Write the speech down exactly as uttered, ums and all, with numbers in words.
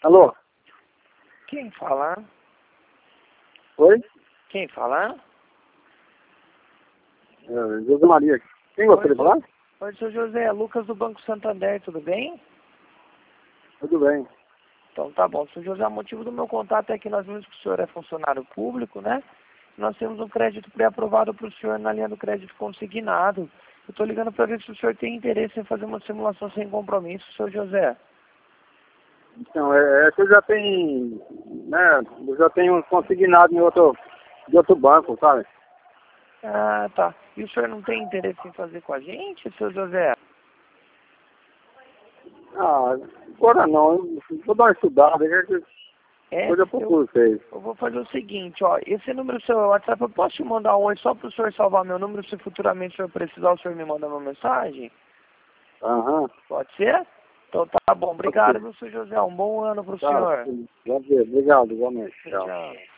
Alô? Quem fala? Oi? Quem fala? É, José Maria. Quem gostaria de falar? Oi, seu José, Lucas do Banco Santander, tudo bem? Tudo bem. Então tá bom. Seu José, o motivo do meu contato é que nós vimos que o senhor é funcionário público, né? Nós temos um crédito pré-aprovado para o senhor na linha do crédito consignado. Eu estou ligando para ver se o senhor tem interesse em fazer uma simulação sem compromisso, seu José. Então, é, é que eu já tenho, né, eu já tenho consignado em outro, de outro banco, sabe? Ah, tá. E o senhor não tem interesse em fazer com a gente, seu José? Ah, agora não, eu vou dar uma estudada, depois É, eu eu, procuro vocês. eu vou fazer o seguinte, ó, esse número do seu WhatsApp, eu posso te mandar um oi só para o senhor salvar meu número, se futuramente o senhor precisar, o senhor me manda uma mensagem? Aham. Pode ser? Então tá bom, obrigado, meu senhor José, um bom ano para o Tá, senhor. sim. Obrigado, igualmente. Tchau, Tchau. tchau.